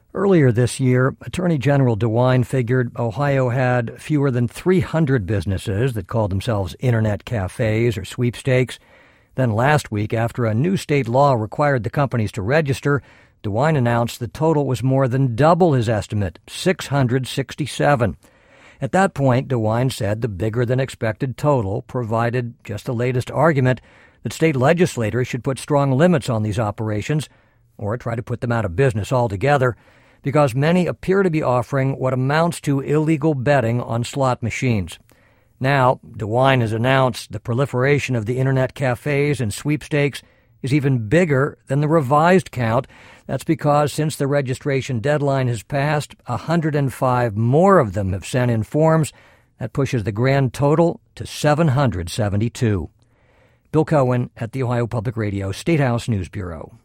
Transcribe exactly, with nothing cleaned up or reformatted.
Earlier this year, Attorney General DeWine figured Ohio had fewer than three hundred businesses that called themselves internet cafes or sweepstakes. Then last week, after a new state law required the companies to register, DeWine announced the total was more than double his estimate, six hundred sixty-seven. At that point, DeWine said the bigger-than-expected total provided just the latest argument that state legislators should put strong limits on these operations or try to put them out of business altogether, because many appear to be offering what amounts to illegal betting on slot machines. Now, DeWine has announced the proliferation of the internet cafes and sweepstakes is even bigger than the revised count. That's because since the registration deadline has passed, one hundred five more of them have sent in forms. That pushes the grand total to seven hundred seventy-two. Bill Cohen at the Ohio Public Radio State House News Bureau.